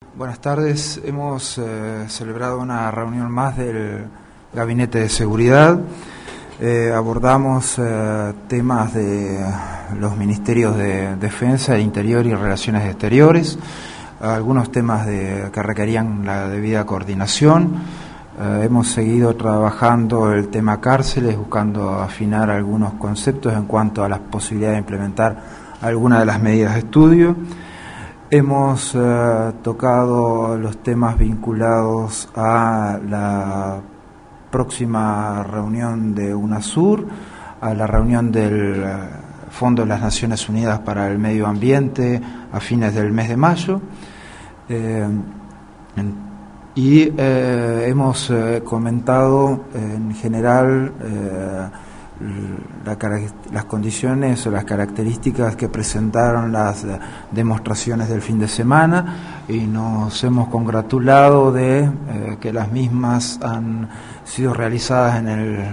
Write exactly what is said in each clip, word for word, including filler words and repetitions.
Buenas tardes. Hemos eh, celebrado una reunión más del Gabinete de Seguridad. Eh, abordamos eh, temas de los ministerios de Defensa, de Interior y Relaciones Exteriores, algunos temas de, que requerían la debida coordinación. Eh, hemos seguido trabajando el tema cárceles, buscando afinar algunos conceptos en cuanto a las posibilidades de implementar algunas de las medidas de estudio. Hemos eh, tocado los temas vinculados a la próxima reunión de UNASUR, a la reunión del Fondo de las Naciones Unidas para el Medio Ambiente a fines del mes de mayo. Eh, en, y eh, hemos eh, comentado eh, en general eh, La, las condiciones o las características que presentaron las demostraciones del fin de semana, y nos hemos congratulado de eh, que las mismas han sido realizadas en el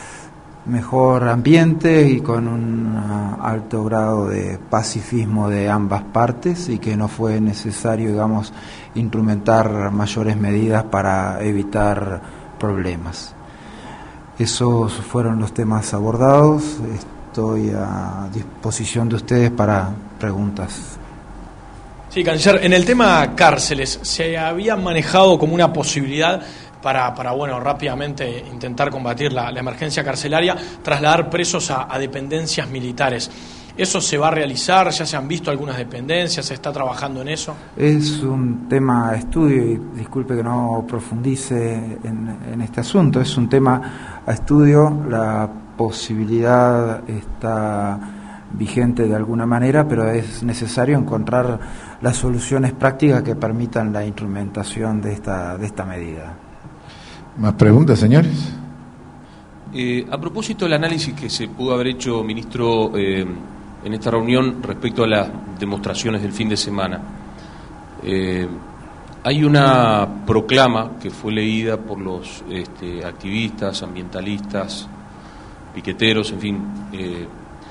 mejor ambiente y con un uh, alto grado de pacifismo de ambas partes, y que no fue necesario, digamos, instrumentar mayores medidas para evitar problemas. Esos fueron los temas abordados. Estoy a disposición de ustedes para preguntas. Sí, canciller, en el tema cárceles, ¿se había manejado como una posibilidad para, para bueno, rápidamente intentar combatir la, la emergencia carcelaria, trasladar presos a, a dependencias militares? ¿Eso se va a realizar? ¿Ya se han visto algunas dependencias? ¿Se está trabajando en eso? Es un tema de estudio, y disculpe que no profundice en, en este asunto. Es un tema a estudio. La posibilidad está vigente de alguna manera, pero es necesario encontrar las soluciones prácticas que permitan la instrumentación de esta, de esta medida. ¿Más preguntas, señores? Eh, a propósito del análisis que se pudo haber hecho, ministro, eh, en esta reunión respecto a las demostraciones del fin de semana, eh, hay una proclama que fue leída por los este, activistas, ambientalistas, piqueteros, en fin, eh,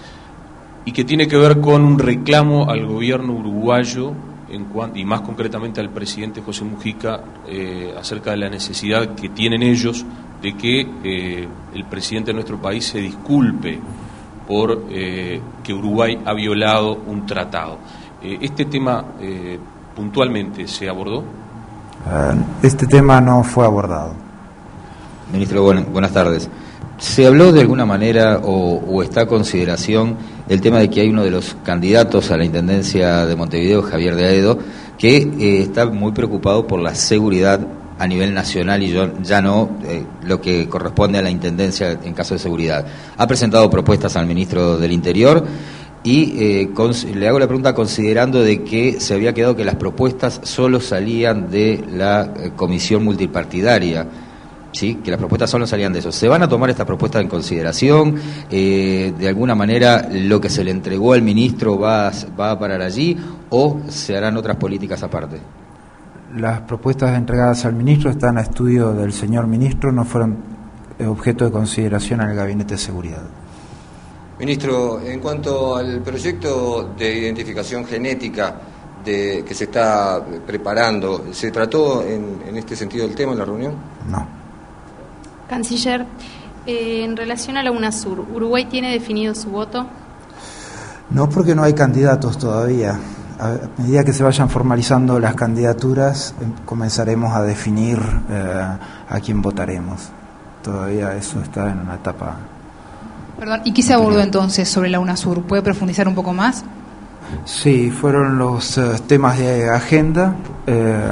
y que tiene que ver con un reclamo al gobierno uruguayo, en cuanto, y más concretamente al presidente José Mujica, eh, acerca de la necesidad que tienen ellos de que eh, el presidente de nuestro país se disculpe por eh, que Uruguay ha violado un tratado. Eh, ¿Este tema eh, puntualmente se abordó? Este tema no fue abordado. Ministro, buen, buenas tardes. ¿Se habló de alguna manera o, o está a consideración el tema de que hay uno de los candidatos a la Intendencia de Montevideo, Javier de Aedo, que eh, está muy preocupado por la seguridad a nivel nacional y yo, ya no eh, lo que corresponde a la Intendencia en caso de seguridad? Ha presentado propuestas al ministro del Interior y eh, con, le hago la pregunta considerando de que se había quedado que las propuestas solo salían de la eh, comisión multipartidaria, ¿sí? Que las propuestas solo salían de eso. ¿Se van a tomar estas propuestas en consideración? Eh, ¿De alguna manera lo que se le entregó al ministro va, va a parar allí o se harán otras políticas aparte? Las propuestas entregadas al ministro están a estudio del señor ministro, no fueron objeto de consideración en el Gabinete de Seguridad. Ministro, en cuanto al proyecto de identificación genética de, que se está preparando, ¿se trató en, en este sentido el tema en la reunión? No. Canciller, eh, en relación a la UNASUR, ¿Uruguay tiene definido su voto? No, porque no hay candidatos todavía. A medida que se vayan formalizando las candidaturas, comenzaremos a definir eh, a quién votaremos. Todavía eso está en una etapa. Perdón, ¿y qué se abordó entonces sobre la UNASUR? ¿Puede profundizar un poco más? Sí, fueron los uh, temas de agenda eh,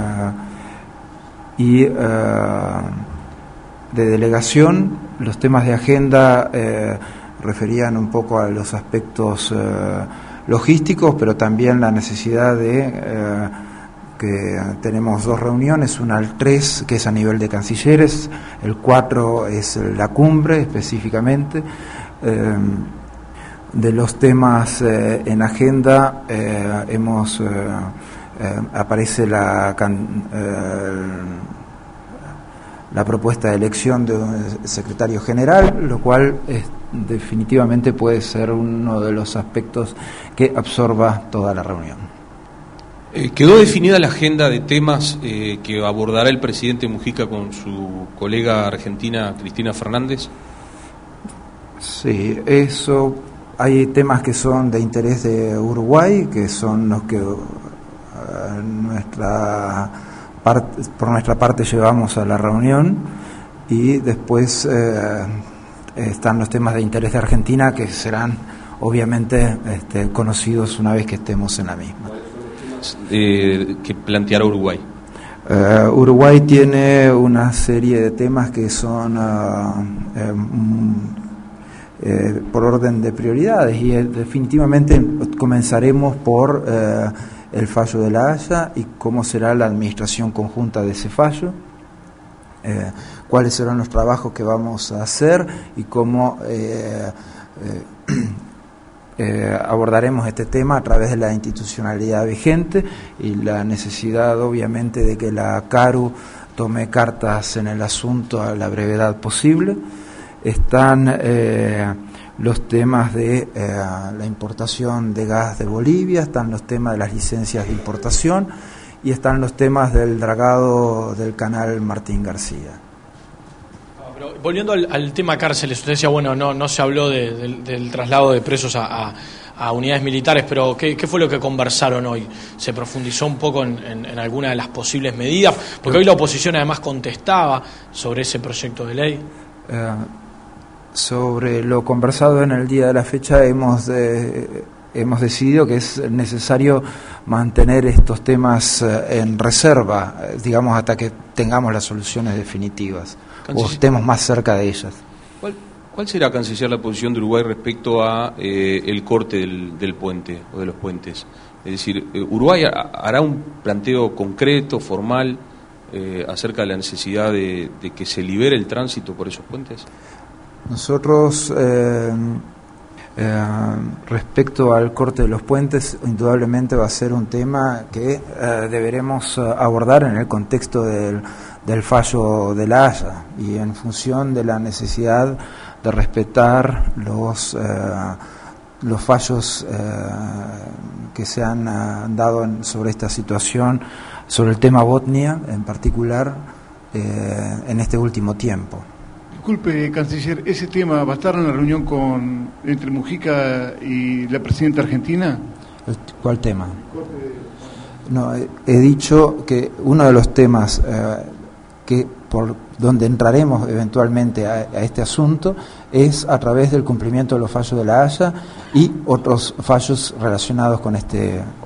y uh, de delegación. Los temas de agenda eh, referían un poco a los aspectos uh, logísticos, pero también la necesidad de eh, que tenemos dos reuniones, una al tres, que es a nivel de cancilleres, el cuatro es la cumbre específicamente. Eh, de los temas eh, en agenda eh, hemos eh, eh, aparece la can, eh, la propuesta de elección de un secretario general, lo cual es, definitivamente puede ser uno de los aspectos que absorba toda la reunión. Eh, ¿Quedó definida la agenda de temas eh, que abordará el presidente Mujica con su colega argentina Cristina Fernández? Sí, eso. Hay temas que son de interés de Uruguay, que son los que uh, nuestra parte, por nuestra parte llevamos a la reunión, y después eh, están los temas de interés de Argentina, que serán obviamente este, conocidos una vez que estemos en la misma. Eh, que planteará Uruguay. Uh, Uruguay tiene una serie de temas que son uh, eh, eh, por orden de prioridades, y eh, definitivamente comenzaremos por eh, el fallo de la Haya y cómo será la administración conjunta de ese fallo, eh, cuáles serán los trabajos que vamos a hacer y cómo eh, eh, eh, abordaremos este tema a través de la institucionalidad vigente y la necesidad obviamente de que la CARU tome cartas en el asunto a la brevedad posible. Están eh, los temas de eh, la importación de gas de Bolivia, están los temas de las licencias de importación y están los temas del dragado del canal Martín García. Pero volviendo al, al tema cárceles, usted decía, bueno, no no se habló de, del, del traslado de presos a, a, a unidades militares, pero ¿qué, ¿qué fue lo que conversaron hoy? ¿Se profundizó un poco en, en, en alguna de las posibles medidas? Porque hoy la oposición además contestaba sobre ese proyecto de ley. Eh, sobre lo conversado en el día de la fecha, hemos eh, hemos decidido que es necesario mantener estos temas eh, en reserva, eh, digamos, hasta que tengamos las soluciones definitivas o estemos más cerca de ellas. ¿Cuál, cuál será, canciller, la posición de Uruguay respecto a eh, el corte del, del puente o de los puentes? Es decir, eh, ¿Uruguay hará un planteo concreto, formal, eh, acerca de la necesidad de, de que se libere el tránsito por esos puentes? Nosotros, eh, eh, respecto al corte de los puentes, indudablemente va a ser un tema que eh, deberemos abordar en el contexto del, del fallo de la Haya y en función de la necesidad de respetar los, eh, los fallos eh, que se han uh, dado en, sobre esta situación, sobre el tema Botnia en particular, eh, en este último tiempo. Disculpe, canciller, ¿ese tema va a estar en la reunión con entre Mujica y la presidenta argentina? ¿Cuál tema? No, he, he dicho que uno de los temas eh, que por donde entraremos eventualmente a, a este asunto es a través del cumplimiento de los fallos de la Haya y otros fallos relacionados con este